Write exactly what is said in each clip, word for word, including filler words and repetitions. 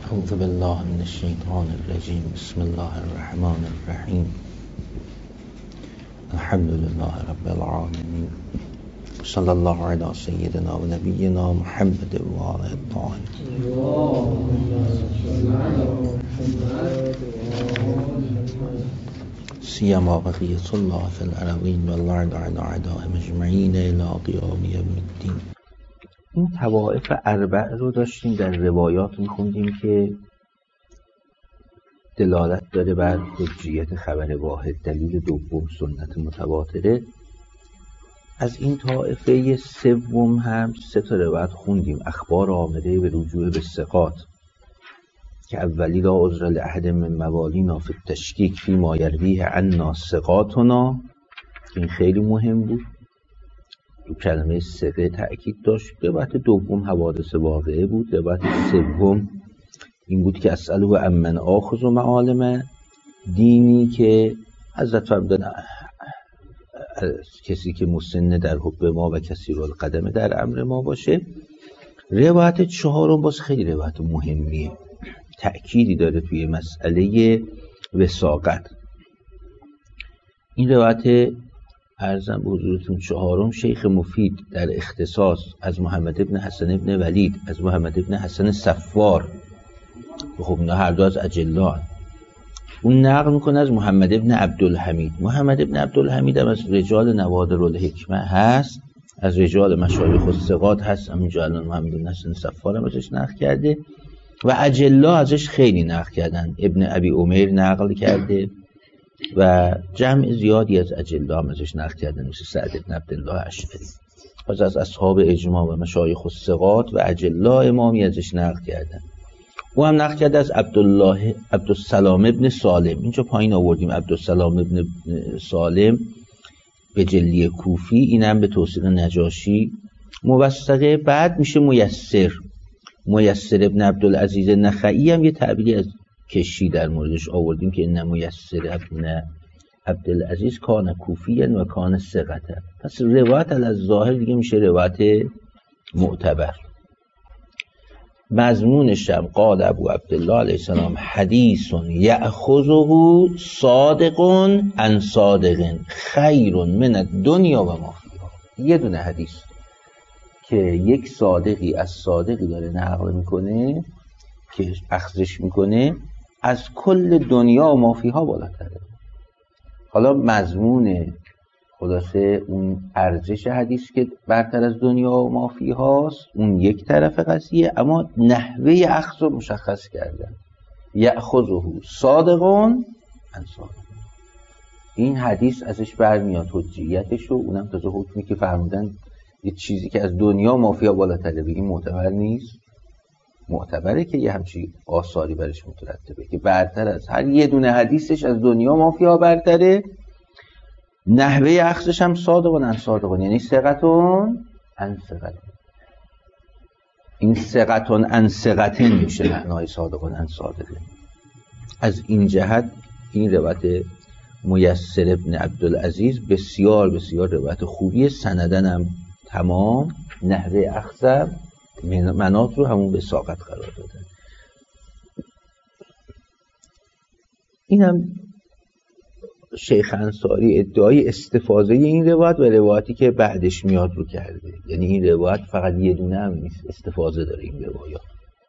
اعوذ بالله من الشیطان الرجیم. بسم الله الرحمن الرحیم. الحمد لله رب العالمین. صلی الله علی سیدنا و نبینا محمد و آله الطاهرین. سیما بقیة الله فی الارضین و الارض علی اعدائهم اجمعین الی قیام یوم الدین. این طوائف اربع رو داشتیم در روایات میخوندیم که دلالت داره بر حجیت خبر واحد. دلیل دوم سنت متواتره. از این طائفه سوم هم سه تا روایت خوندیم، اخبار آمده به رجوع به ثقات که اولی لا عذر لاحد من موالینا فی التشکیک فی ما یرویه عنا ثقاتنا، این خیلی مهم بود، تو کلمه ثقه تأکید داشت. روایت دوم حوادث واقعه بود. روایت سوم این بود که اسأله امن آخذ و معالم دینی، که حضرت فرمودن کسی که مسن در حب ما و کثیر القدم در امر ما باشه. روایت چهارم باز خیلی روایت مهمیه، تأکیدی داره توی مسئله وثاقت. این روایت عرضم به حضورتون چهارم شیخ مفید در اختصاص از محمد ابن حسن ابن ولید، از محمد ابن حسن صفار، خب اینا هر دو از اجلان، اون نقل میکنه از محمد ابن عبدالحمید. محمد ابن عبدالحمید هم از رجال نوادر الحکمه هست، از رجال مشایخ الثقات هست. همینجا الان محمد ابن حسن صفار هم ازش نقل کرده و اجلا ازش خیلی نقل کردن. ابن ابی عمیر نقل کرده و جمع زیادی از اجلا هم ازش نقل کردن، مثل سعد بن عبدالله اشعری. از از اصحاب اجماع و مشایخ الثقات و اجلا امامی ازش نقل کردن. او هم نقل کرده از عبدالله عبدالسلام ابن سالم. اینجا پایین آوردیم عبدالسلام ابن سالم به جلی کوفی، اینم به توثیق نجاشی موثقه. بعد میشه میسر. میسر ابن عبدالعزیز نخعی هم یه تعبیری از کشی در موردش آوردیم که این میسر ابن عبدالعزیز کان کوفی و کان ثقته. پس روایت از ظاهر دیگه میشه روایت معتبر. مضمونش هم قال ابو عبدالله علیه السلام حدیث یأخذه صادق عن صادق خیر من الدنیا و ما فیها. یه دونه حدیث که یک صادقی از صادقی داره نقل میکنه که اخذش میکنه، از کل دنیا و ما فیها بالاتره. حالا مضمون خلاصه اون ارزش حدیث که برتر از دنیا و ما فیهاست، اون یک طرف قضیه، اما نحوه اخذ رو مشخص کردن. یأخذه صادقون عن صادق. این حدیث ازش برمیاد حجیتش و اونم تازه حکمی که فرمودن یه چیزی که از دنیا و ما فیها بالاتره بگیم معتبر نیست. معتبره که یه همچی آثاری برش مترتبه که برتر از هر یه دونه حدیثش از دنیا و ما فیها برتره. نحوه اخذش هم صادقون عن صادقون، یعنی ثقتون عن ثقتون. این ثقتون عن ثقتن میشه معنای صادقون عن صادقون. از این جهت این روایت میسر ابن عبدالعزیز بسیار بسیار روایت خوبیه. سندن هم تمام، نحوه اخذ منات رو همون به ساقت قرار دادن. این هم شیخ انصاری ادعای استفاضه این روایت و روایتی که بعدش میاد رو کرده. یعنی این روایت فقط یه دونه هم نیست، استفاضه داره این روایات.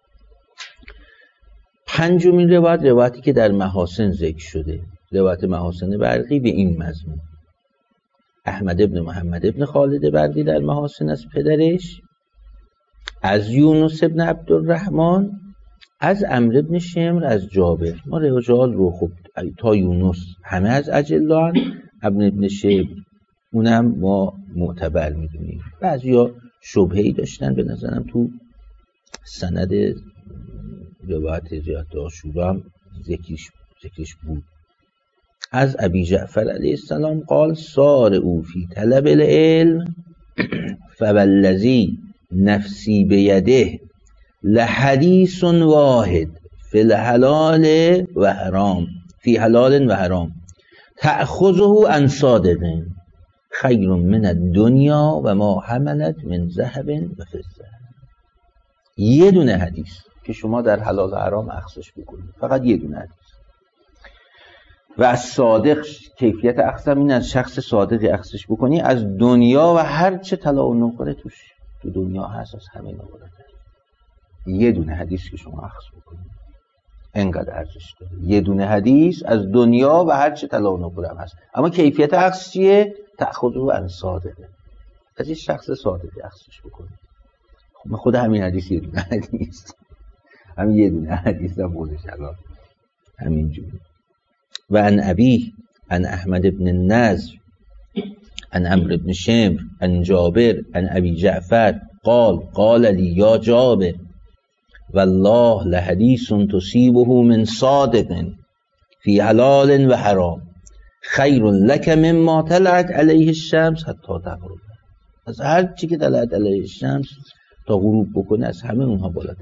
پنجمین روایت روایتی که در محاسن ذکر شده، روایت محاسن برقی به این مضمون. احمد ابن محمد ابن خالد برقی در محاسن از پدرش، از یونس ابن عبدالرحمن، از عمرو ابن شمر، از جابر. ما رجال رو خب تا یونس همه از اجلان، ابن ابن شمر اونم ما معتبر میدونیم. بعضیا شبهه‌ای داشتن به نظرم تو سند روایت زیاد آشورا هم ذکرش ذکرش بود. از ابی جعفر علیه السلام قال سار او فی طلب العلم فوالذی نفسی بیده لحدیث واحد فی الحلال و حرام فی حلال و حرام تأخذه عن صادق خیر من الدنیا و ما حملت من ذهب و فضه. یه دونه حدیث که شما در حلال و حرام اخذش بکنید. فقط یه دونه حدیث. و از صادق کیفیت اخذ این از شخص صادقی اخذش بکنی از دنیا و هر چه طلا و نقره توش تو دنیا هست از همه اینا بالاتر. یه دونه حدیث که شما اخذ بکنید انقدر ارزش داره. یه دونه حدیث از دنیا و هر چه طلا و نقره هم هست. اما کیفیت اخذ چیه؟ تأخذه عن صادقه، از این شخص صادقی اخذش بکنید. خب خود همین حدیث یه دونه حدیث، همین یه دونه حدیث هم خودش الان همین جوری. و عن ابی عن احمد بن النضر عن عمرو بن شمر عن جابر عن ابی جعفر قال قال لی یا جابر والله لحدیث تصیبه من صادق فی حلال و حرام خیر لک مما طلعت علیه الشمس حتی تغرب. از هر چی که طلعت علیه الشمس تا غروب بکنه از همه اونها بالاتر.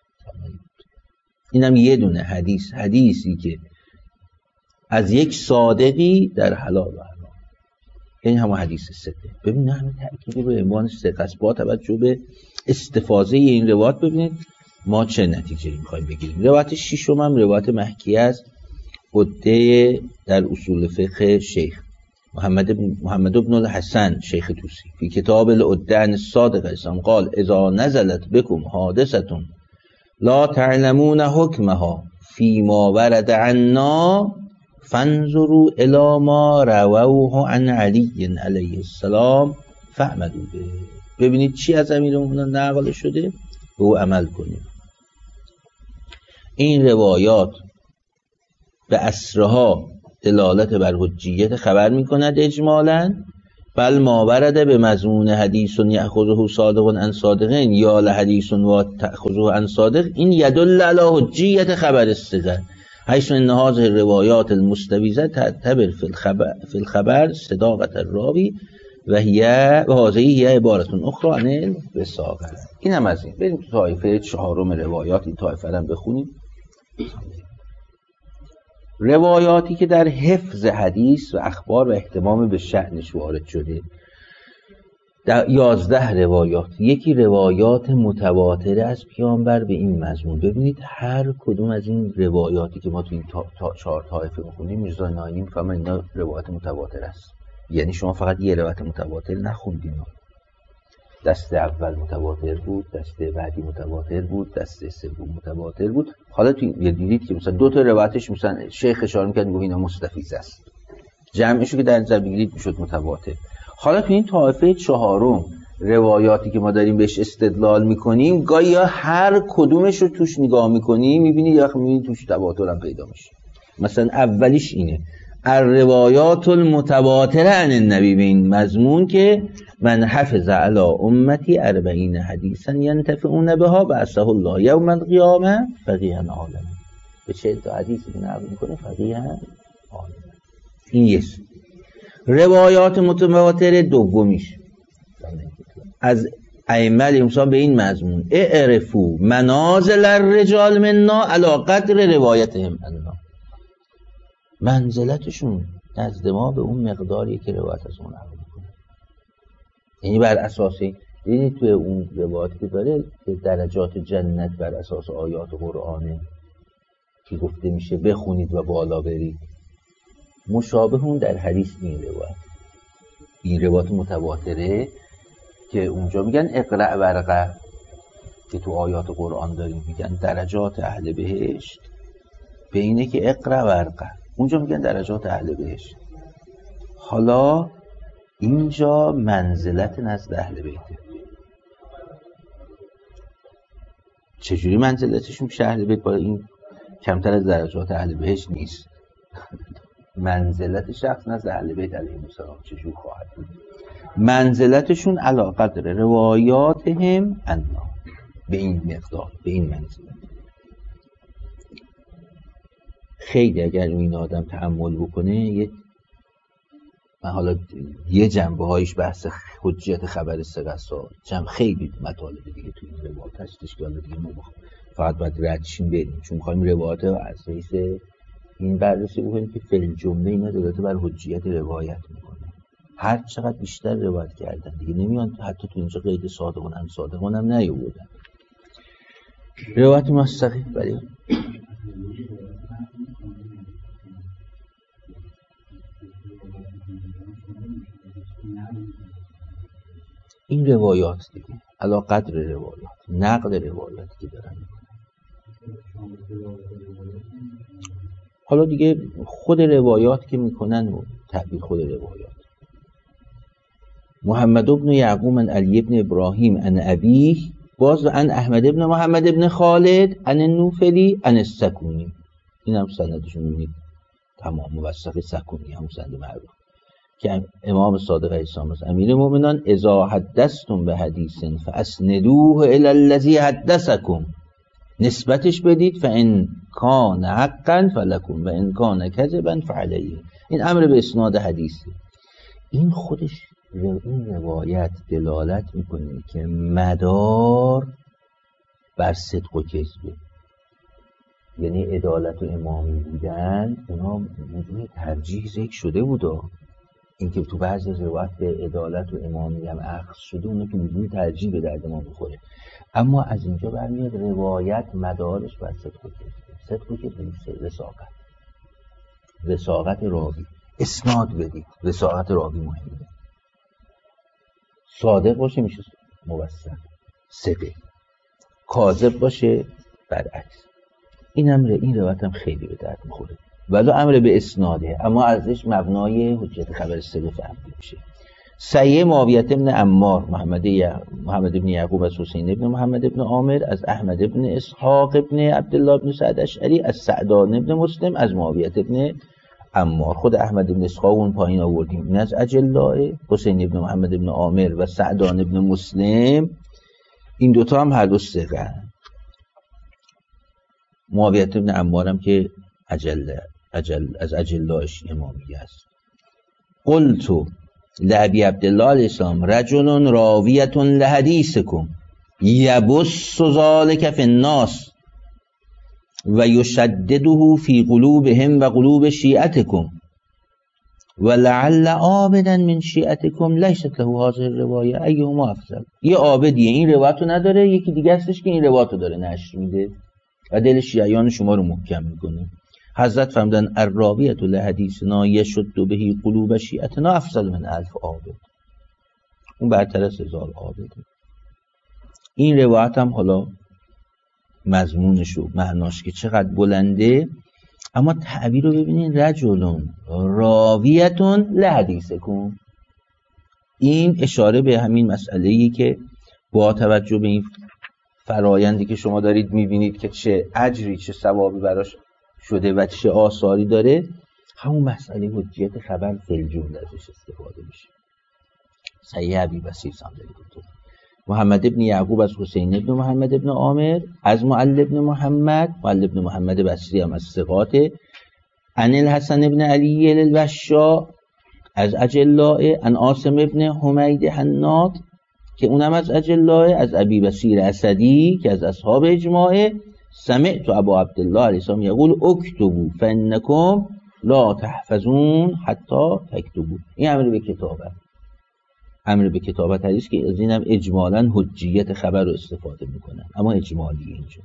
اینم یه دونه حدیث، حدیثی که از یک صادقی در حلال و حرام. این همه حدیث سته. ببین همه تأکید به عنوان ثقه است. با توجه به استفاضه این روایت ببینید ما چه نتیجه‌ای می‌خوایم بگیریم. روایت ششم هم روایت محکی است، عده در اصول فقه شیخ محمد بن محمد بن الحسن شیخ توسی فی کتاب العده عن الصادق اسلام قال اذا نزلت بكم حادثه لا تعلمون حکمها فيما ورد عنا فانظروا الى ما رووه عن علی علیه السلام فاعملوا به. ببینید چی از امیرالمومنین نقل شده به او عمل کنید. این روایات به اسرها دلالت بر حجیت خبر می‌کند اجمالاً، بل ما ورده به مضمون حدیث یأخذه صادق عن صادقین یا لحدیث و تأخذه عن صادق این یدل علی حجیت خبر الثقه حیث ان هذه الروایات المستویزه تعتبر فی الخبر فی الخبر صداقت الراوی و هی و هذه هی عبارت اخرى عن الوثاق. این هم از این. بریم تو طایفه چهارم روایات، این طایفه رو بخونیم. روایاتی که در حفظ حدیث و اخبار و اهتمام به شأنش وارد شده، در یازده روایات. یکی روایات متواتره از پیامبر به این مضمون. ببینید هر کدوم از این روایاتی که ما تو این تا... تا... چهار طایفه می‌خونیم میرزا ناینی می‌فهمن اینا روایات متواتر است. یعنی شما فقط یه روایت متواتر نخوندید، دسته اول متواتر بود، دسته بعدی متواتر بود، دسته سوم متواتر بود. حالا تو یه دیدید که مثلا دو تا روایتش مثلا شیخ اشاره می‌کرد میگه اینا مستفیض است، جمعشو که در نظر بگیرید میشد متواتر. حالا تو این طایفه چهارم روایاتی که ما داریم بهش استدلال میکنیم گاهی یا هر کدومش رو توش نگاه میکنیم میبینید یا میبینید توش تواتر هم پیدا میشه. مثلا اولیش اینه الروایات المتواتره عن النبی، به این مضمون که من حفظ علی امتی اربعین حدیثا ینتفعون بها بعثه الله یوم القیامه فقیها عالما. به چه تا حدیثی که نقل میکنه فقیها عالما. این یست روایات متواتر. دومیش از ائمه امسا به این مضمون اعرفوا منازل الرجال منا علی قدر روایتهم عنا، منزلتشون نزد ما به اون مقداری که روایت از اون نقل میکنه. یعنی بر اساس یعنی توی اون روایتی که داره درجات جنت بر اساس آیات قرآنه که گفته میشه بخونید و بالا برید، مشابه اون در حدیث این روایت. این روایت متواتره که اونجا میگن اقرأ ورقه که تو آیات قرآن داریم میگن درجات اهل بهشت به اینه که اقرأ ورقه، اونجا میگن درجات اهل بهشت. حالا اینجا منزلت نزد اهل بیته. چجوری منزلتشون پیش اهل بیت با این کمتر از درجات اهل بهشت نیست؟ منزلت شخص نزد اهل بیت علیهم السلام چجور خواهد بود؟ منزلتشون علی قدر روایاتهم عنا، به این مقدار، به این منزلت. خیلی اگر این آدم تأمل بکنه یه من حالا یه جنبه هایش بحث حجیت خبر ثقه است، جنب خیلی مطالب دیگه تو این روایات هستش که حالا دیگه ما فقط باید ردشیم بریم چون می‌خوایم روایات از حیث این بررسی بکنیم که فعل جمله اینا دلالت بر حجیت روایت میکنه. هر چقدر بیشتر روایت کردن دیگه نمیان، حتی تو اینجا قید صادقون هم صادقون هم نیاوردن. روایت مستقیم. ولی این روایات دیگه علا قدر روایات، نقد روایاتی که دارن میکنن. حالا دیگه خود روایات که میکنن و تعبیر خود روایات. محمد ابن یعقوب عن علی ابن ابراهیم عن ابیه، باز عن احمد ابن محمد ابن خالد عن النوفلی عن السکونی. این هم سندشون میبینید تمام موثق سکونی، هم سند معروف که امام صادق علیه السلام است. امیر مومنان اذا حدثتم به حدیث فاسندوه الی الذی حدثکم، نسبتش بدید، فان کان حقا فلکم و ان کان کذبا فعلیه. این امر به اسناد حدیثه. این خودش این روایت دلالت میکنه که مدار بر صدق و کذبه، یعنی عدالت و امامی بودن اونا موضوع ترجیح ذکر شده بودا. اینکه تو بعضی روایت به عدالت و امامی هم اخذ شده، اونا تو موضوع ترجیح به درد ما بخوره. اما از اینجا برمیاد روایت مدارش بر صدق و کذبه. صدق و کذبه رساقت، رساقت راوی. اسناد بدید، رساقت راوی مهمه. صادق باشه میشه موثق، ثقه. کاذب باشه برعکس. این امر این روایت هم خیلی به درد میخوره، ولی امر به اسناده، اما ازش مبنای حجت خبر ثقه فهمیده میشه. سیه معاویه ابن عمار محمد ی... محمد ابن یعقوب از حسین ابن محمد ابن عامر از احمد ابن اسحاق ابن عبدالله ابن سعد اشعری از سعدان ابن مسلم از معاویه ابن عمار. خود احمد ابن اسحاق اون پایین آوردیم، این از اجلاه. حسین ابن محمد ابن عامر و سعدان ابن مسلم این دوتا هم هر دو ثقه. معاویه ابن عمار هم که اجل اجل از اجلاش امامی است. قلت لابی عبدالله علیه السلام رجل راویة لحدیثکم یبث ذلک فی الناس و یشدده فی قلوبهم و قلوب شیعتکم و لعل عابدا من شیعتکم لیست له هذه الروایه ایهما افضل. یه عابدیه این روایت رو نداره، یکی دیگه هستش که این روایت رو داره نشر میده و دل شیعیان شما رو محکم میکنه. حضرت فرمودن الراویة لحدیثنا یشد به قلوب شیعتنا افضل من الف عابد. اون برتر از هزار عابده. این روایت هم حالا مضمونش و معناش که چقدر بلنده، اما تعبیر رو ببینین رجلون راویتون لحدیثکم. این اشاره به همین مسئله‌ای که با توجه به این فرایندی که شما دارید میبینید که چه اجری چه ثوابی براش شده و چه آثاری داره، همون مسئله حجیت خبر فی‌الجمله ازش استفاده میشه. صحیح ابی بصیر صندلی بود. محمد ابن یعقوب از حسین ابن محمد ابن عامر از معل ابن محمد، معل ابن محمد بصری هم از ثقات، عن الحسن ابن علی الوشاء از اجلاء، عن عاصم ابن حمید حناد که اونم از اجلاء، از ابی بصیر اسدی که از اصحاب اجماع، سمعت ابا عبدالله علیه السلام یقول اکتبوا فانکم لا تحفظون حتی تکتبوا. این امر به کتابت، امر به کتابت حدیث که از اینم اجمالاً حجیت خبر رو استفاده میکنن، اما اجمالی اینجا.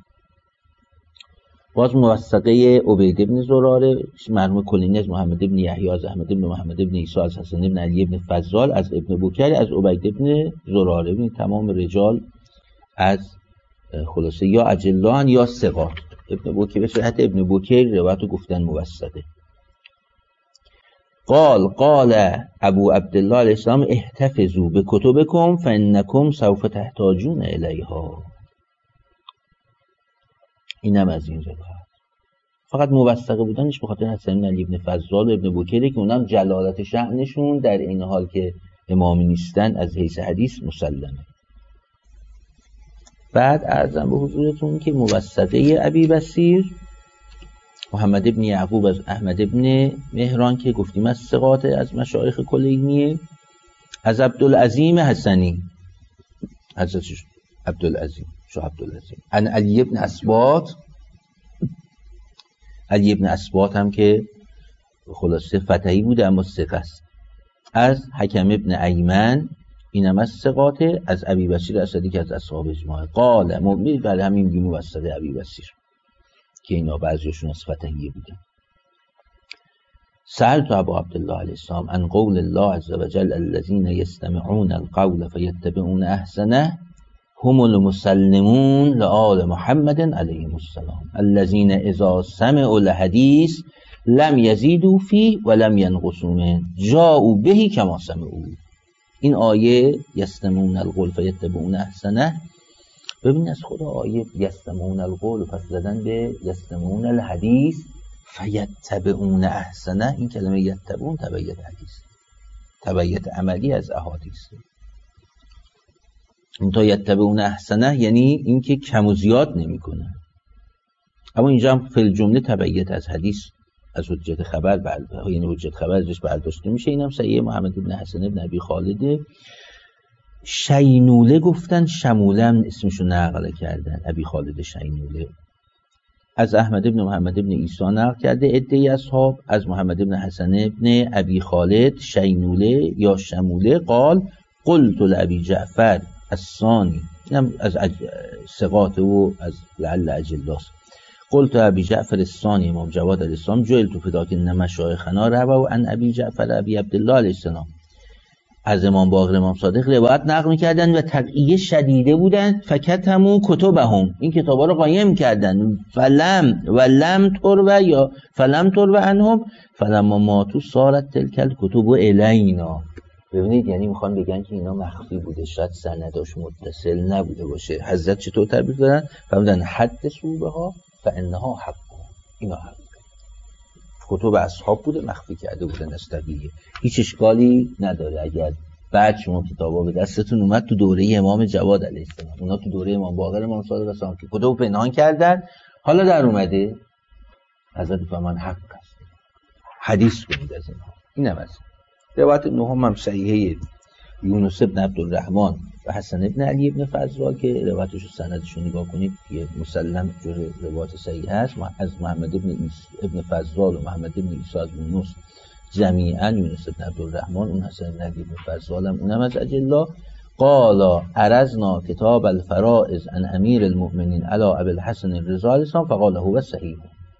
باز موثقه عبید ابن زراره مرحوم کلینی از محمد ابن یحیی از احمد ابن محمد ابن عیسی از حسن ابن علی ابن فضال از ابن بکر از عبید ابن زراره. ببینید تمام رجال از خلاصه یا اجلان یا ثقات. ابن بکر به صحت ابن بکر روایت گفتن موثقه. قال قال ابو عبدالله علیه السلام احتفظوا بکتبکم فانکم سوف تحتاجون الیها. اینم از این روایت. فقط موثقه بودنش به خاطر حسن علی ابن فضال و ابن بکری که اونم جلالت شأنشون در این حال که امامی نیستن از حیث حدیث مسلمه. بعد عرضم به حضورتون که موثقه ابی بصیر محمد ابن یعقوب از احمد ابن مهران که گفتیم از ثقات از مشایخ کلینیه، از عبدالعظیم حسنی حضرت عبدالعظیم شو عبدالعظیم عن علی ابن اسباط، علی ابن اسباط هم که خلاصه فتحی بوده اما ثقه است، از حکم ابن ایمن اینم از ثقاته. از ابی بصیر اسدی که از اصحاب اجماع قال مؤمن، برای همین میگیم موثق ابی بصیر که اینا بعضیشون از فتحیه بودن. سألت ابا عبدالله علیه السلام عن قول الله عز وجل الذين يستمعون القول فيتبعون احسنه هم المسلمون لآل محمد علیهم السلام الذين اذا سمعوا الحديث لم يزيدوا فيه ولم ينقصوا منه جاءوا به كما سمعوا. این آیه یستمعون القول فیتبعون احسنه، ببین از خود آیه یستمعون القول پس زدن به یستمعون الحدیث فیتبعون احسنه. این کلمه یتبعون تبعیت حدیث، تبعیت عملی از احادیث. این تا یتبعون احسنه یعنی این که کم و زیاد نمی کنه. اما اینجا هم فی الجمله تبعیت از حدیث از حجت خبر بر یعنی حجت خبر ازش برداشته میشه. اینم صحیح محمد بن حسن بن ابی خالد. شینوله گفتن، شموله هم اسمشو نقل کردن، ابی خالد شینوله. از احمد بن محمد بن عیسی نقل کرده عده‌ای اصحاب، از محمد بن حسن بن ابی خالد شینوله یا شموله قال قلت لابی جعفر الثانی، اینم از ثقات و از لعل اجلاس. قلت ابی جعفر الثانی امام جواد علیه السلام جعلت فداک ان مشایخنا رووا عن ابی جعفر ابی عبدالله علیه السلام. از امام باقر امام صادق روایت نقل می‌کردن و تقیه شدیده بودن. فکتموا کتبهم، این کتابا رو قایم کردن. فلم ولم ترو یا فلم ترو عنهم فلما ماتوا صارت تلک الکتب الینا. ببینید یعنی میخوان بگن که اینا مخفی بوده، شاید سنداش متصل نبوده باشه. حضرت چطور تعبیر دادن؟ فرمودن حدثوا بها فانها حق، اینا حق. کتب اصحاب بوده، مخفی کرده بودن از طبیعیه، هیچ اشکالی نداره. اگر بعد شما کتابا به دستتون اومد تو دوره امام جواد علیه السلام، اونا تو دوره امام باقر امام صادق علیه السلام که کتب پنهان کردن، حالا در اومده حضرت فرمان حق است، حدیث کنید از اینها. اینم از روایت نهم هم صحیحه یونس بن عبدالرحمن و حسن ابن علی ابن فضال که روایتش و سندشو نگاه کنید یه مسلم جور روایت صحیح هست. از محمد ابن ابن فضال و محمد ابن عیسی از یونس جمیعا، یونس بن عبدالرحمن اون حسن ابن علی ابن فضال هم اونم از اجلا. قال عرضنا کتاب الفرائض عن امیر المؤمنین علی ابی الحسن الرضا علیه السلام فقال هو صحیح.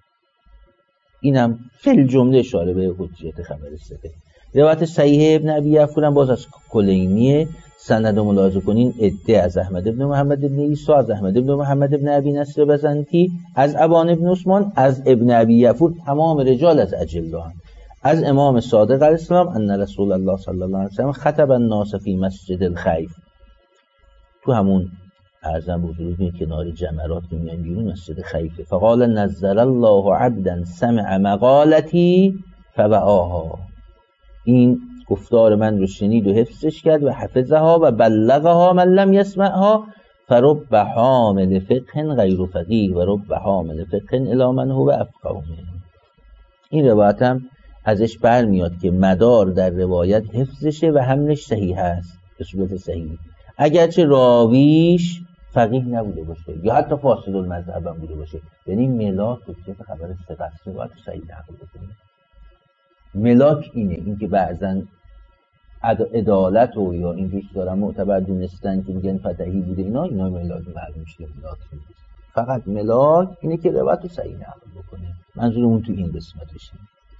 اینم فی الجمله اشاره به حجیت خبر صحیح. روایت صحیح ابن ابی یعفور باز از کلینیه، سند رو ملاحظه کنین عده از احمد ابن محمد ابن عیسی، از احمد ابن محمد ابن ابی نصر بزنتی، از ابان ابن عثمان، از ابن ابی یعفور، تمام رجال از اجلان. از امام صادق علیه السلام ان رسول الله صلی الله علیه وسلم خطب الناس فی مسجد الخیف، تو همون ارزم بزرگی کنار جمرات که میان بیرون مسجد خیفه. فقال نزل الله عبدا سمع مقالتی فبعاها، این گفتار من رو شنید و حفظش کرد و حفظها و بلغها من لم یسمعها فرب حامل فقه غیر فقیه و رب حامل فقه الی من هو افقه منه. این روایت هم ازش برمیاد که مدار در روایت حفظشه و حملش صحیح هست به صورت صحیح، اگرچه راویش فقیه نبوده باشه یا حتی فاسد المذهب هم بوده باشه. یعنی ملاک حجت خبر ثقه روایت صحیح نقل بکنه. ملاک اینه، اینکه بعضن عدالت و یا این روش دارن معتبر دونستن که میگن فتحی بوده، اینا اینا ملاک معلوم شده. ملاک نیست، فقط ملاک اینه که روایت صحیح نقل بکنه. منظورمون تو این قسمتشه.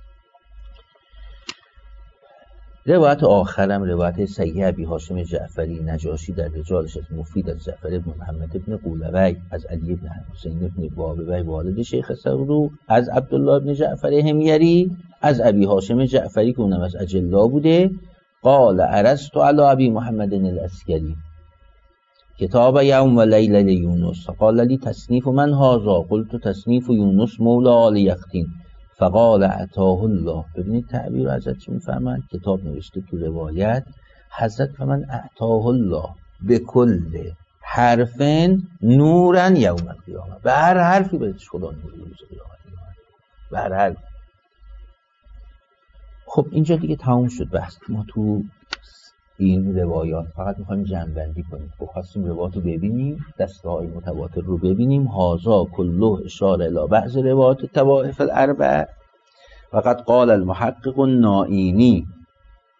روایت آخرم روایت صحیح ابی هاشم جعفری نجاشی در رجالش از مفید از جعفر ابن محمد ابن قولوی، از علی ابن حسین ابن بابوی والد شیخ سرو، از عبدالله ابن جعفر حمیری، از ابی هاشم جعفری که اونم از اجلا بوده. قال عرضت علی ابی محمد العسکری کتاب یوم و لیل لیونس فقال لی تصنیف من هذا قلت تصنیف یونس مولا آل یقطین فقال عطاه الله. ببینید تعبیر حضرت چی میفهمند؟ کتاب نوشته تو روایت حضرت فرمان عطاه الله به کل حرفن نورن یوم القیامه، به هر حرفی بهش خدا نور روز قیامت، به هر حرف. خب اینجا دیگه تموم شد بحث ما تو این روایات. فقط میخوایم جمع بندی کنیم. خب خواستیم روایات رو ببینیم، دسته های متواتر رو ببینیم. هازا کله اشاره الی بعض روایات طوائف الاربع. فقط قال المحقق النائینی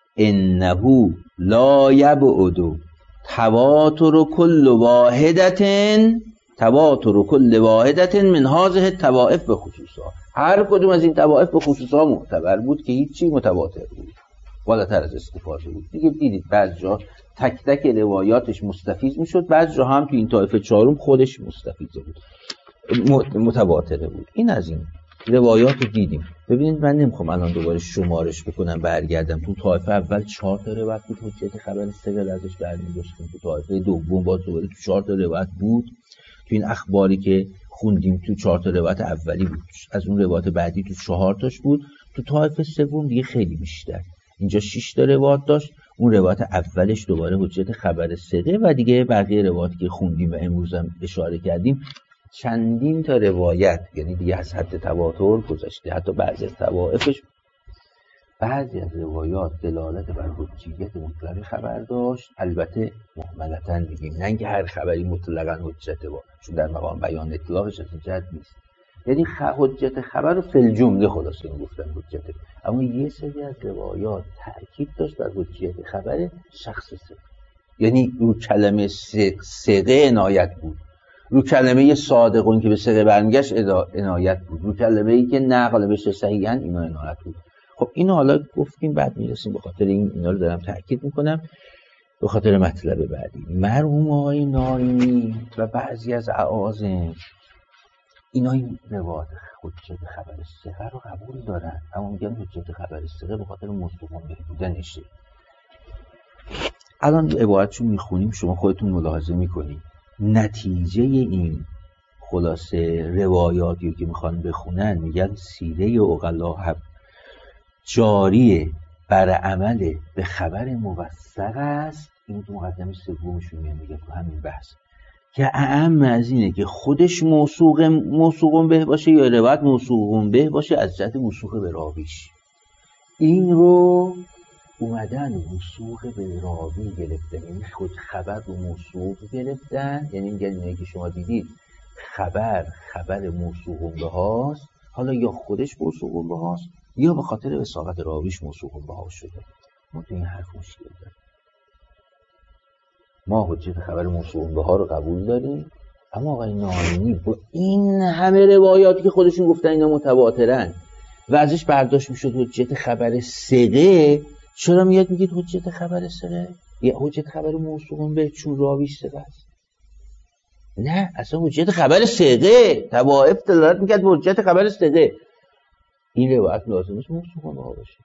انه لا یبعد تواتر کل واحدة تواتر کل واحدة من هذه الطوائف به خصوصا. هر کدوم از این طوائف به خصوصا معتبر بود که هیچی متواتر بود، بالاتر از استفاده بود. دیگه دیدید بعض جا تک تک روایاتش مستفیض میشد، بعض جا هم تو این طایفه چهارم خودش مستفیض بود، متواتره بود. این از این روایات رو دیدیم. ببینید من نمیخوام الان دوباره شمارش بکنم برگردم. تو طایفه اول چهار تا روایت بود حجت خبر ثقل ازش برمی‌داشتیم، تو طایفه دوم باز دوباره تو چهار تا روایت بود. تو این اخباری که خوندیم تو چهار تا روایت اولی بود، از اون روایت بعدی تو چهار تاش بود. تو طایفه سوم دیگه خیلی بیشتر، اینجا شش تا روایت داشت، اون روایت اولش دوباره حجت خبر ثقه و دیگه بقیه روایاتی که خوندیم و امروز هم اشاره کردیم چندین تا روایت، یعنی دیگه از حد تواتر گذشته. حتی بعضی از طوائفش بعضی از روایات دلالت بر حجیت مطلق خبر داشت، البته مهملتاً میگیم، نه اینکه هر خبری مطلقاً حجته با، چون در مقام بیان اطلاقش از این جهت نیست. یعنی حجت خبر رو فی الجمله خلاصه این گفتن حجته، اما یه سری از روایات تأکید داشت بر حجیت خبر شخص ثقه، یعنی رو کلمه ثقه عنایت بود، رو کلمه صادقون که به ثقه برمیگشت عنایت بود، رو کلمه ای که نقل بشه صحیحاً اینا عنایت بود. خب اینو حالا گفتیم بعد میرسیم، به خاطر این اینا رو دارم تأکید میکنم به خاطر مطلب بعدی. مرحوم آقای ناینی و بعضی از اعاظم اینا این روایت حجت خبر ثقه رو قبول دارن، اما میگن حجت خبر ثقه به خاطر موثوقون به بودنشه. الان عبارتشو میخونیم شما خودتون ملاحظه میکنید، نتیجه این خلاصه روایاتی که میخوان بخونن میگن سیره عقلا جاریه بر عمل به خبر موثق است. این تو مقدمه سومشون میگه تو همین بحث که اعم از اینه که خودش موثوق موثوق به باشه یا روایت موثوق به باشه از جهت وثوق به راویش. این رو اومدن وثوق به راوی گرفتن، یعنی خود خبر رو موثوق گرفتن، یعنی میگن اینایی که شما دیدید خبر خبر موثوق به هاست، حالا یا خودش موثوق به هاست یا به خاطر وثاقت راویش موثوق به ها شده. ما تو این حرف مشکل داریم. ما حجت خبر موثوق به ها رو قبول داریم، اما آقای ناینی با این همه روایاتی که خودشون گفتن اینا متواترن و ازش برداشت میشد حجت خبر ثقه، چرا میاد میگید حجت خبر ثقه؟ یا حجت خبر موثوق به چون راویش ثقه است؟ نه، اصلا حجت خبر ثقه طوائف دلالت میکرد به حجت خبر ثقه. این روایت لازم نیست موثوق به ها باشه.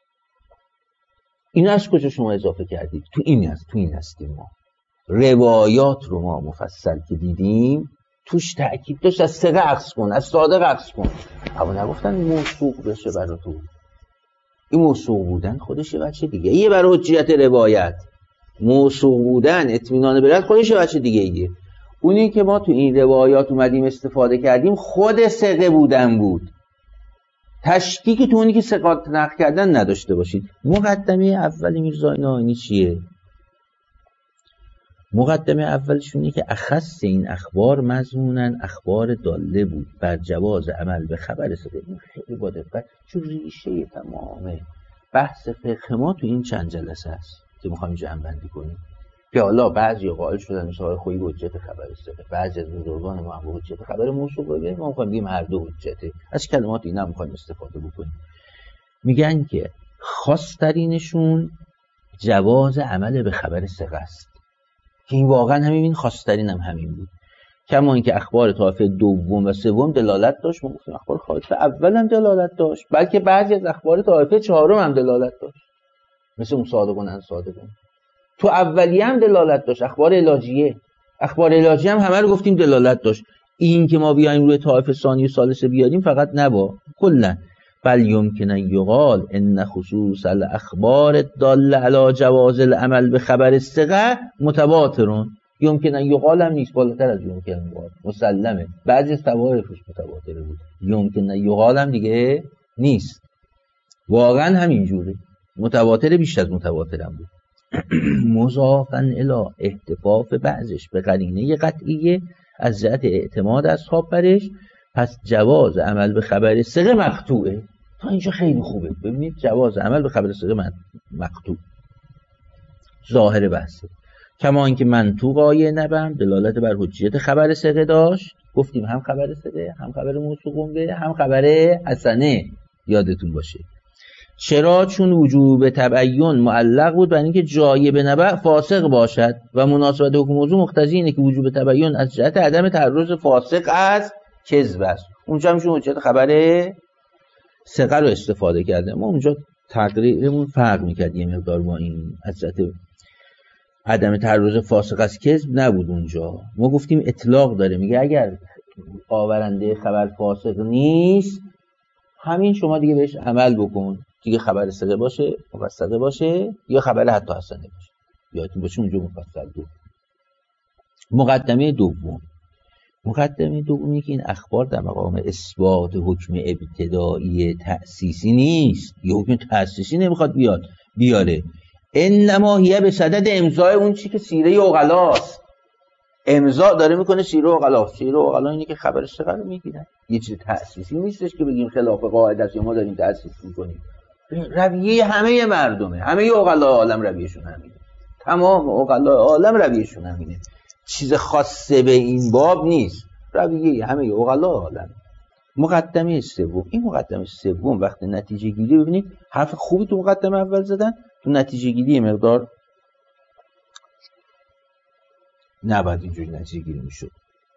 این از کجا شما اضافه کردید؟ تو این است، تو این هستیم ما. روایات رو ما مفصل که دیدیم توش تأکید داشت از ثقه عکس کن، از صادق عکس کن، اما نگفتن موثوق بشه برای تو. این موثوق بودن خودش یه بچه دیگه ایه، برای حجیت روایت موثوق بودن اطمینان به رد خودش یه بچه دیگه ایه. اونی که ما تو این روایات اومدیم استفاده کردیم خود ثقه بودن بود. تشکیک تو اونی که ثقات نقل کردن نداشته باشید. مقدمه اول میرزا ناینی چیه؟ مقدمه اولشون اینه که اخص این اخبار مضمونن اخبار داله بود بر جواز عمل به خبر ثقه. این خیلی با دقت، چون ریشه تمامه بحث فقه ما تو این چند جلسه است که میخوایم جمع بندی کنیم. که حالا بعضی قائل شدن مثل خویی حجت خبر ثقه، بعضی از بزرگان ما هم حجت خبر موثوق رو ما میخوایم بگیم هر دو حجته. از کلمات اینا هم میخوایم استفاده بکنیم. میگن که خاص‌ترینشون جواز عمل به خبر ثقه است، که این واقعا همین خاص‌ترین هم همین بود. کما اینکه اخبار طایفه دوم و سوم دلالت داشت، ما گفتیم اخبار طایفه اول هم دلالت داشت، بلکه بعضی از اخبار طایفه چهارم هم دلالت داشت، مثل اون صادقون ان صادقون. تو اولیه هم دلالت داشت، اخبار علاجیه اخبار علاجی هم همه رو گفتیم دلالت داشت. این که ما بیایم روی طایفه ثانی و ثالثه بیاریم فقط نبا کلا، بل یمکن یقال ان خصوص الاخبار الداله علی جواز العمل به خبر الثقه متواترون. یمکن یقال هم نیست، بالاتر از یمکن یقال مسلمه، بعضی از طوایفش متواتر بود. یمکن یقال هم دیگه نیست، واقعا همین جوره، متواتر بیشتر از متواتر هم بود. مضافاً الی احتفاف بعضش به قرینه قطعیه از جهت اعتماد اصحاب برش، پس جواز عمل به خبر ثقه مقطوعه. تا اینجا خیلی خوبه. ببینید جواز عمل به خبر ثقه من مقطوع ظاهر بحثه. کما اینکه منطوق آیه نبم دلالت بر حجیت خبر ثقه داشت. گفتیم هم خبر ثقه، هم خبر موثوق به، هم خبر حسنه، یادتون باشه. چرا؟ چون وجوب تبیین معلق بود بر اینکه جای به نبع فاسق باشد و مناسبت حکم موضوع مقتضی اینه که وجوب تبیین از جهت عدم تعرض فاسق از کذب است. اونجا میشه حجیت خبر ثقه رو استفاده کرده. ما اونجا تقریرمون فرق میکرد یه مقدار با این، از جهت عدم تعرض فاسق از کذب نبود. اونجا ما گفتیم اطلاق داره، میگه اگر آورنده خبر فاسق نیست همین شما دیگه بهش عمل بکن، دیگه خبر ثقه باشه، موثقه باشه یا خبر حتی حسنه باشه. یادتون باشه اونجا مفصل بود. مقدمه دوم مقدمه دومی که این اخبار در مقام اثبات حکم ابتدایی تأسیسی نیست، یه حکم تأسیسی نمیخواد بیاد بیاره. انما هیه به صدد امضای اون چی که سیره عقلاست. امضا داره میکنه سیره عقلا. سیره عقلا اینه که خبر ثقه رو میگیرن. یه چیز تأسیسی نیستش که بگیم خلاف قاعده است یا ما داریم تأسیس میکنیم. رویه همه مردمه، همه عقلا عالم رویشون همینه، تمام عقلا عالم رویشون همینه، چیز خاصه به این باب نیست، رویه همه عقلا عالم. مقدمه سوم، این مقدمه سوم وقت نتیجه گیری ببینید حرف خوبی تو مقدمه اول زدن، تو نتیجه گیری مقدار نباید اینجوری نتیجه گیری میشد.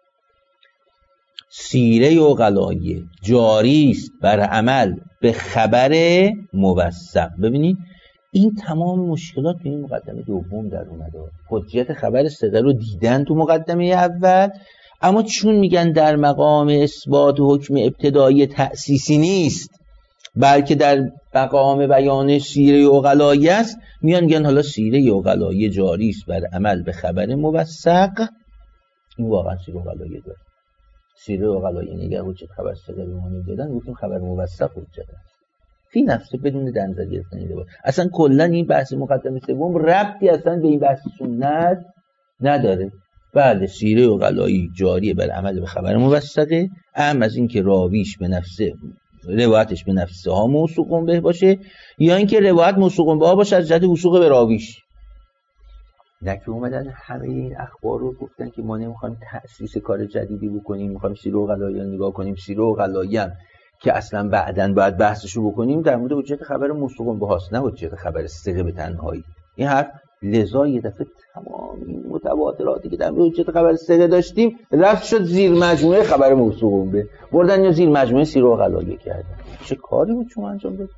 سیره عقلایه جاری است بر عمل به خبر موثق. ببینید این تمام مشکلات تو این مقدمه دوم در اومده. حجیت خبر ثقه رو دیدن تو مقدمه اول، اما چون میگن در مقام اثبات حکم ابتدایی تأسیسی نیست بلکه در مقام بیان سیره عقلایه است، میان میگن حالا سیره عقلایه جاری است بر عمل به خبر موثق. این واقعا سیره عقلایه داره. سیره عقلایه نگه حجت خبر ثقه به ما نمیدادن، گفتیم خبر موثق حجت است فی نفسه بدون در نظر گرفتن این روایت. اصلا کلا این بحث مقدمه سوم ربطی اصلا به این بحث سنت نداره. بله سیره عقلایی جاری بر عمل به خبر موثقه، اهم از این که راویش به نفسه روایتش به نفسه ها موثوق به باشه یا اینکه روایت موثوق به باشه از جهت وثوق به راویش. نه که اومدن همه این اخبار رو گفتن که ما نمیخوایم تأسیس کار جدیدی بکنیم، میخوایم سیره عقلایی رو نگاه کنیم. سیره عقلایی هم که اصلا بعداً باید بحثشو بکنیم در مورد حجیت خبر موثوق به هاست، نه حجیت خبر ثقه به تنهایی. این حرف لذا یه دفعه تمام این متواتراتی که در مورد حجیت خبر ثقه داشتیم رفت شد زیر مجموعه خبر موثوق به، بردن یا زیر مجموعه سیره عقلایی کردن. چه کاری بود شما انجام دادید؟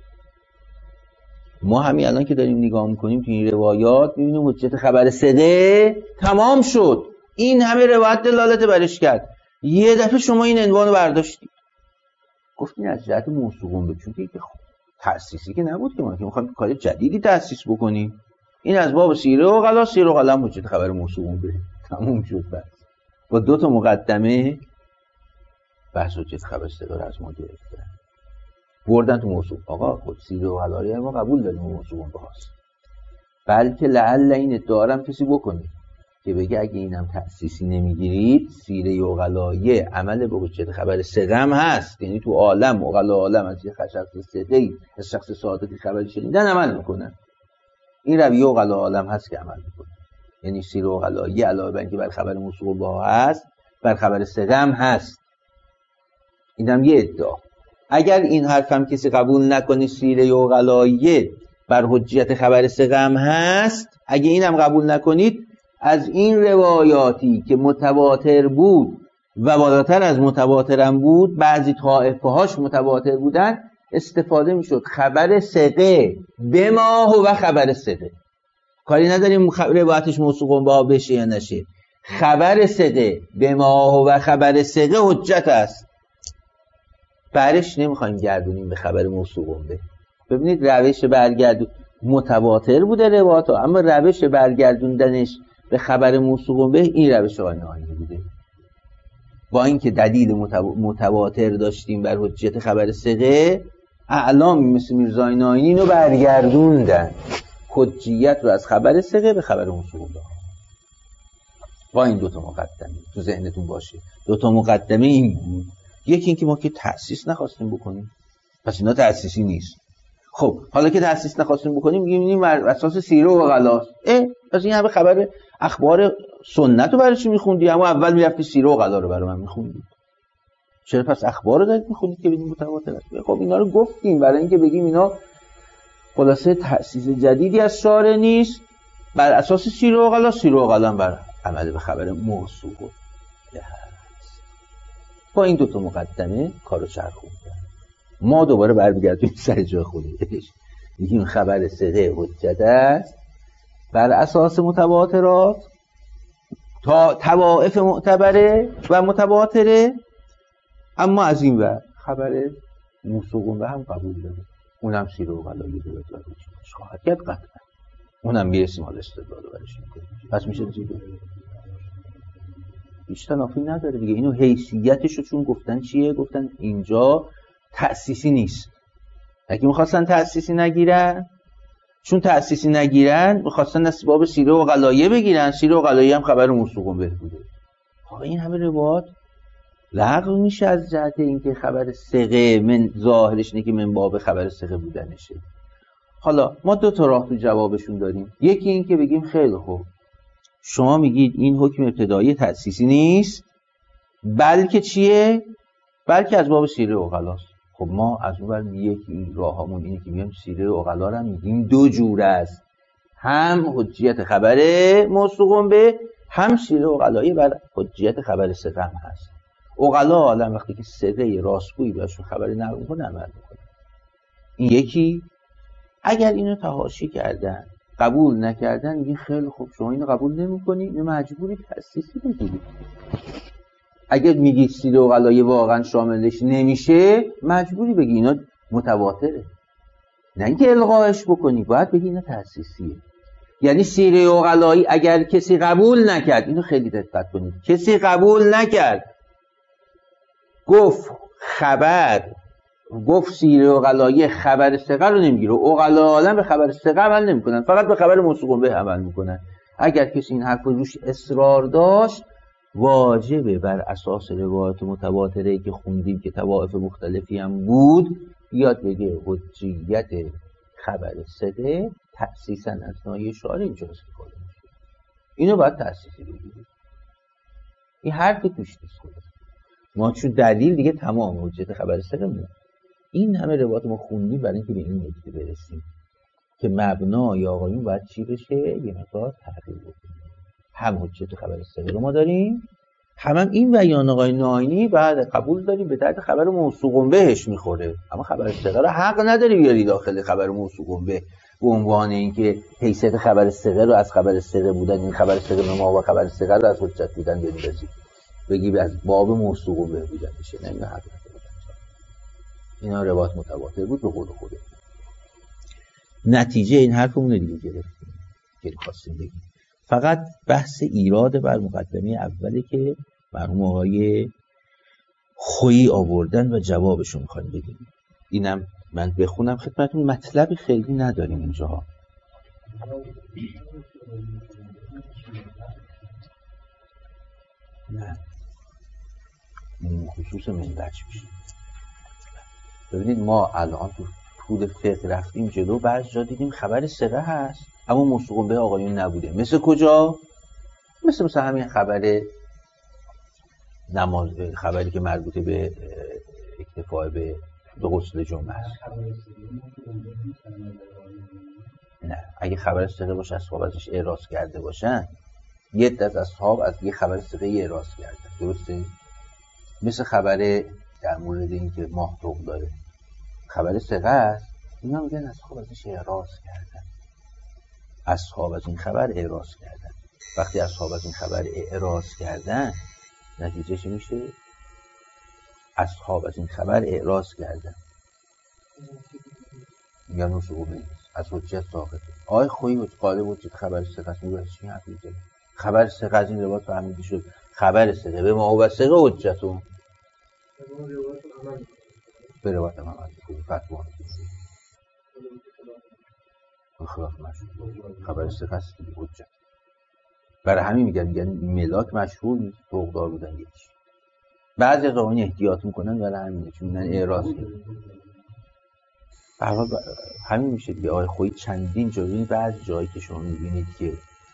ما همین الان که داریم نگاه میکنیم تو این روایات میبینیم حجیت خبر ثقه تمام شد، این همه روایت دلالت برش کرد، یه دفعه شما این عنوان رو برداشتید گفتین از جهت موثوق به، چون که تأسیسی که نبود که ما که میخوایم کار جدیدی تأسیس بکنیم. این از باب سیره عقلا، سیره عقلا حجیت خبر موثوق به تمام شد. بس با دو تا مقدمه بحث حجیت خبر ثقه رو از ما گرفتن بردن تو موثوق. آقا خود سیره و عقلایی ما قبول داریم موثوق به هاست، بلکه لعل این ادعا هم کسی بکنه که بگه اگه اینم تأسیسی نمیگیرید سیره و عقلایی عمل به حجیت خبر ثقه هم هست، یعنی تو عالم عقلا عالم از یه شخص ثقه‌ای از شخص صادقی خبری شنیدن عمل میکنن. این رویه عقلا عالم هست که عمل میکنه، یعنی سیره و عقلایی علاوه بر اینکه بر خبر موثوق به هست بر خبر ثقه هم هست. اینم یه ادعا. اگر این حرف هم کسی قبول نکنه سیره و عقلایی بر حجیت خبر ثقه هم هست، اگه اینم قبول نکنید از این روایاتی که متواتر بود و بالاتر از متواتر هم بود، بعضی طائفه هاش متواتر بودن، استفاده میشد خبر ثقه به ما و خبر ثقه. کاری نداریم روایتش موثوق به بشه یا نشه، خبر ثقه به ما و خبر ثقه حجت است، برش نمیخوایم گردونیم به خبر موثوق به. ببینید روش برگردون متواتر بوده روایت، اما روش برگردوندنش به خبر موثوق به این روش آقای نهایی بوده. با اینکه دلیل متواتر داشتیم بر حجیت خبر ثقه، اعلامی مثل میرزای ناینی رو برگردوندن حجیت رو از خبر ثقه به خبر موثوق به. با این دوتا مقدمه تو ذهنتون باشه. دوتا مقدمه این بود، یکی اینکه ما که تأسیس نخواستیم بکنیم، پس اینا تأسیسی نیست. خب حالا که تأسیس نخواستیم بکنیم میگیم این بر اساس سیره و غلاست. اه پس این همه خبر اخبار سنت رو برای چی میخوندی؟ اما اول میرفتی سیره و غلا رو برای من میخوندی. چرا پس اخبار رو دارید میخونید که بگیم متواتر است؟ خب اینا رو گفتیم برای اینکه بگیم اینا خلاصه تأسیس جدیدی از شارع نیست، بر اساس سیره و غلا، سیره و غلا بر عمل به خبر موثوق هست. با این دوتا مقدمه کارو چرخوندن. ما دوباره برمیگردیم سر جای خودش، میگیم خبر ثقه حجت است بر اساس متواترات تا طوائف معتبره و متواتره، اما از این ور خبر موثوق به هم قبول داره، اونم سیره و غلایی داره و روشش خواهد کرد قطعا، اونم میرسیم حال استدلال رو برش میکنیم. پس میشه زیده بیشتر نافی نداره دیگه. اینو حیثیتش رو چون گفتن چیه؟ گفتن اینجا تأسیسی نیست. اگه میخواستن تأسیسی نگیرن، چون تأسیسی نگیرن میخواستن اسباب سیره و غلایه بگیرن، سیره و غلایه هم خبر موثوق به بوده. آقا این همه روایات لغو میشه از جهت اینکه خبر ثقه من ظاهرش اینه که من باب خبر ثقه بودنشه. حالا ما دو تا راه تو جوابشون داریم. یکی این که بگیم خیلی خوب شما میگید این حکم ابتدایی تأسیسی نیست بلکه چیه؟ بلکه از باب سیره و غلاست. خب ما از اون ور یکی این راهمون اینه که میگیم سیره و غلا رو میگیم دو جور است، هم حجیت خبر موثوق به، هم سیره و غلایی بر حجیت خبر ثقه هم هست. عقلا عالم وقتی که ثقه راستگویی بهشون خبری نقل میکنه عمل میکنه. این یکی. اگر اینو تحاشی کردن قبول نکردن میگین خیلی خوب شما اینو قبول نمیکنی، اینو مجبوری تأسیسی بگیرید. اگر میگی سیره و غلایه واقعا شاملش نمیشه مجبوری بگی اینا متواتره، نه اینکه الغاش بکنی، باید بگی اینا تأسیسیه. یعنی سیره و غلایی اگر کسی قبول نکرد، اینو خیلی دقت کنید، کسی قبول نکرد گفت خبر گفت سیره و غلایه خبر ثقه رو نمیگیره، عقلا عالم به خبر ثقه عمل نمیکنن، فقط به خبر موثوق به عمل میکنن. اگر کسی این حرف رو روش اصرار داشت واجبه بر اساس روایت متواتره که خوندیم که طوائف مختلفی هم بود بیاد بگه حجیت خبر ثقه تأسیساً از نایه شارع اینجا استفاده میشه، اینو باید تأسیسی بگیرید. این حرف توش نیست. خود ما چون دلیل دیگه تمام حجیت خبر ثقه مون. این همه روایت ما خوندیم برای اینکه به این نکته برسیم که مبنای آقایون باید چی بشه، یه مقدار تغییر بکنیم. هم حجیت خبر ثقه رو ما داریم، هم, هم این بیان آقای ناینی بعد قبول داریم به درد خبر موثوق بهش میخوره، اما خبر ثقه رو حق نداری بیاری داخل خبر موثوق به به عنوان اینکه حیثیت خبر ثقه رو از خبر ثقه بودن، این خبر ثقه ما و خبر ثقه رو از حجت بودن بندازی بگی از باب موثوق به بودن میشه. نه این حق نداره. اینا روایت متواتر بود به قول خوده. نتیجه این حرفمون دیگه گرفتیم که خواستیم بگیم. فقط بحث ایراد بر مقدمه اوله که مرحوم آقای خویی آوردن و جوابشو میخوایم بگیم. اینم من بخونم خدمتتون، مطلبی خیلی نداریم اینجا. نه خصوص منبج میشه. ببینید ما الان تو طول فقه رفتیم جلو، بعض جا دیدیم خبر ثقه هست اما موثوق به آقایون نبوده. مثل کجا؟ مثل مثل همین خبر نماز، خبری که مربوط به اکتفاء به به غسل جمعه است. نه اگه خبر ثقه باشه اصحاب ازش اعراض کرده باشن، یه عده از اصحاب از یه خبر ثقه اعراض کردن، درسته؟ مثل خبر در مورد اینکه ماه طوق داره، خبر ثقه است، اینا میگن اصحاب ازش اعراض کردن، اصحاب از این خبر اعراض کردن. وقتی اصحاب از این خبر اعراض کردن نتیجهش میشه اصحاب از این خبر اعراض کردن، میگن موثوق نیست، از حجت ساقطه. آی خویی بود قالب وجود خبر ثقه است، میگه چی حرفی زدی؟ خبر ثقه از این روایت فهمیده شد خبر ثقه به ما و ثقه حجتون به روایت هم عمل کنید فتوا خلاف مشهور خبر ثقه است دیگه حجت. برای همین میگن میگن ملاک مشهور نیست، طوقدار بودن یکیش. بعضی قوانین احتیاط میکنن برای همین چون میگن اعراض کنن. برای همین میشه دیگه. آقای خویی چندین جا ببینید، بعضی جایی که شما میبینید که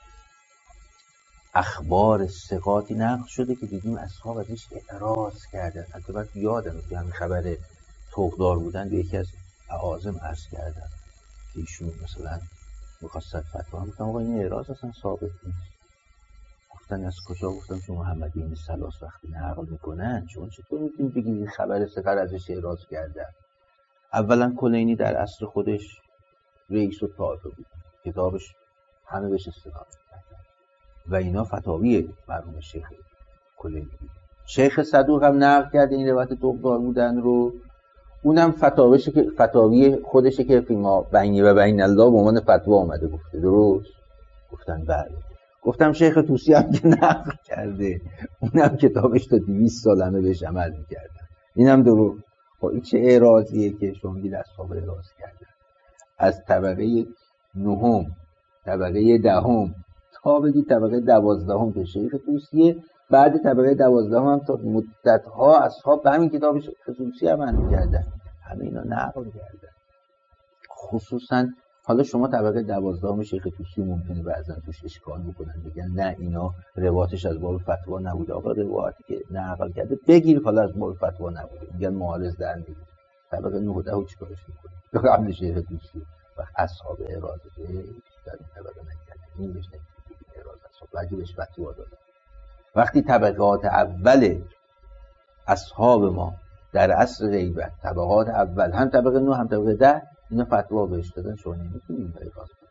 اخبار ثقاتی نقل شده که دیدیم اصحاب ازش اعراض کردن. البته یادم که همین خبر طوقدار بودن به یکی از اعاظم عرض کردن که ایشون مثلا می‌خواستن فتوا هم، گفتم آقا این اعراض اصلا ثابت نیست. گفتن از کجا؟ گفتم چون محمدین سلاس وقتی نقل میکنن چون چطور میتونید بگید خبر ثقه ازش اعراض کردن؟ اولا کلینی در عصر خودش رئیس الطائفه بود، کتابش همه بهش استناد کردن و اینا فتاوی مرحوم شیخ کلینی بود. شیخ صدوق هم نقل کرده این روایت طوقدار بودن رو، اونم فتاویشه که فتاوی خودشه که فیما بینی و بین الله به عنوان فتوا اومده گفته. درست؟ گفتن بله. گفتم شیخ طوسی هم که نقل کرده اونم کتابش تا دویست سال همه بهش عمل میکردن، اینم درست. خب این چه اعراضیه که شما میگید اصحاب اعراض کردن؟ از طبقه نهم، طبقه دهم تا بگید طبقه دوازدهم که شیخ طوسیه، بعد طبقه دوازدهم هم تا مدت‌ها اصحاب به همین کتاب شیخ طوسی عمل میکردن، همه اینا نقل کردن. خصوصا حالا شما طبقه دوازدهم شیخ طوسی ممکنه بعضن توش اشکال بکنن، بگن نه اینا روایتش از باب فتوا نبوده. آقا روایتی که نقل کرده بگیر حالا از باب فتوا نبوده، میگن معارض در میاد. طبقه نه و ده و چیکارش میکنه؟ قبل شیخ طوسی وقت اصحاب اعراض بهش در این طبقه نکردن، این بهش نمیگه اعراض اصحاب، ولی بهش فتوا دادن. وقتی طبقات اول اصحاب ما در عصر غیبت، طبقات اول هم طبقه نه هم طبقه ده اینا فتوا بهش دادن، شما نمیتونید اعراض کنید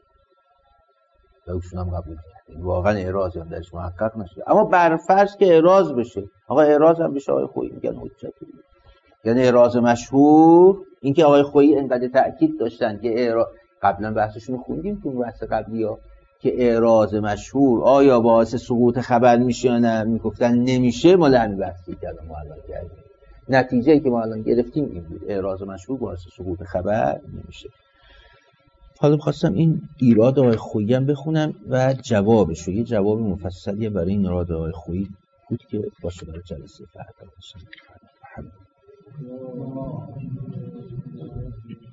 و اوشون هم قبول کردن. واقعا اعراض هم درش محقق نشده، اما بر فرض که اعراض بشه، آقا اعراض هم بشه، آقای خویی میگن حجته. یعنی اعراض مشهور، این که آقای خویی انقدر تأکید داشتن که اعراض، قبلا بحثشون خوندیم تو بحث قبلی ها که اعراض مشهور آیا باعث سقوط خبر میشه یا نه، میگفتن نمیشه. ما همین بحثی کردیم ما الان کردیم، نتیجه‌ای که ما الان گرفتیم این بود، اعراض مشهور باعث سقوط خبر نمیشه. حالا خواستم این ایراد آقای خویی هم بخونم و جوابش رو، یه جواب مفصلی برای این ایراد آقای خویی بود که باشه برای جلسه فردا باشه.